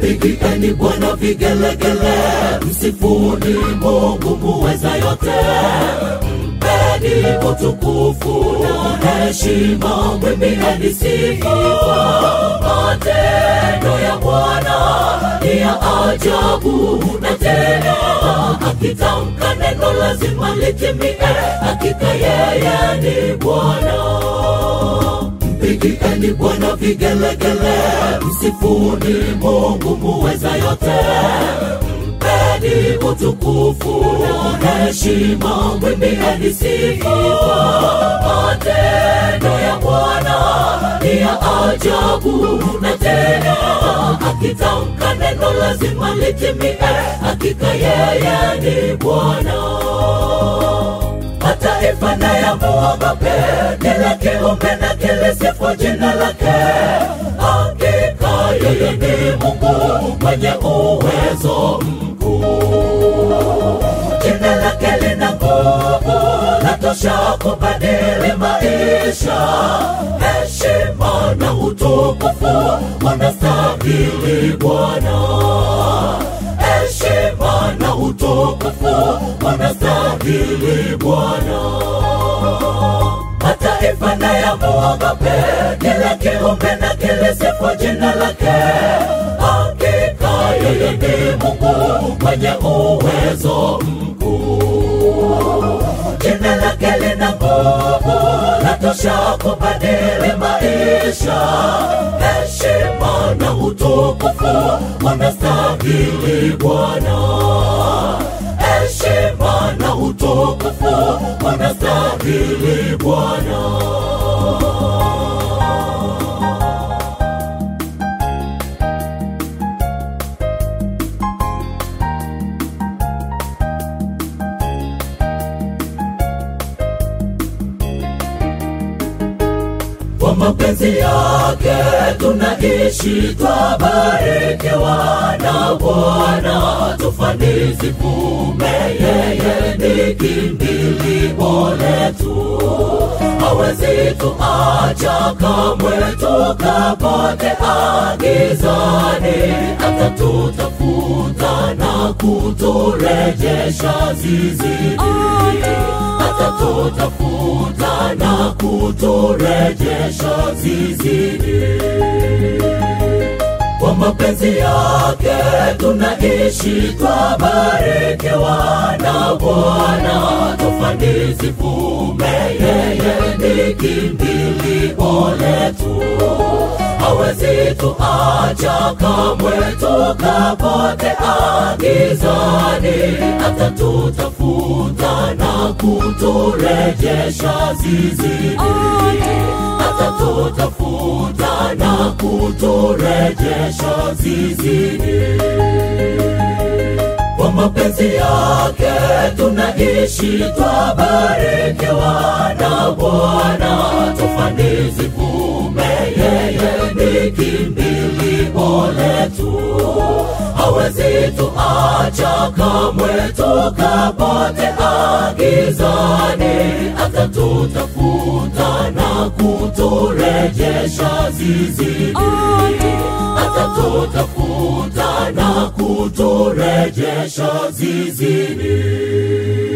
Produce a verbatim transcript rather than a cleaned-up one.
Mpigieni Bwana vigelegele, msifuni Mungu muweza yote. Mpeni utukufu na heshima, mwimbieni sifa. Matendo ya Bwana ni ya ajabu, na tena akitamka neno lazima litimie. Hakika yeye ni Bwana. Mpigieni Bwana vigelegele, msifuni Mungu muweza yote. Mpeni utukufu na heshima, mwimbieni sifa. Matendo ya Bwana ni ya ajabu, na tena akitamka neno lazima litimie. Hakika yeye ni Bwana. Mataifa na yamuogope, kila kiumbe na kilisifu jina lake. Hakika yeye ni Mungu mwenye uwezo mkuu. Jina lake lina nguvu, latosha kubadili maisha. Heshima na utukufu wanastahili Bwana. Heshima na utukufu wanastahili Bwana. Mataifa na yamuogope, kila kiumbe na kilisifu jina lake. Hakika yeye ni Mungu mwenye uwezo mkuu. Jina lake lina nguvu, latosha kubadili maisha. Heshima na utukufu wanastahili Bwana. Heshima na utukufu wanastahili Bwana. Kwa mapenzi yake tunaishi, twabarikiwa na Bwana. Tufani zivume, yeye ni kimbilio letu. Hawezi tuacha kamwe tukapotea gizani. Atatutafuta na kuturejesha zizini. Atatutafuta na kuturejesha zizini. Kwa mapenzi yake tunaishi, twabarikiwa na Bwana. Tufani zivume, yeye ni kimbilio letu. Hawezi tuacha kamwe tukapotea gizani. Atatutafuta na kuturejesha zizini. Atatutafuta na kuturejesha zizini. Kwa mapenzi yake tunaishi, twabarikiwa na Bwana. Tufani zivume, yeye ni kimbilio letu. Hawezi tuacha kamwe tukapotea gizani. Atatutafuta na kuturejesha zizini. Atatutafuta na kuturejesha zizini.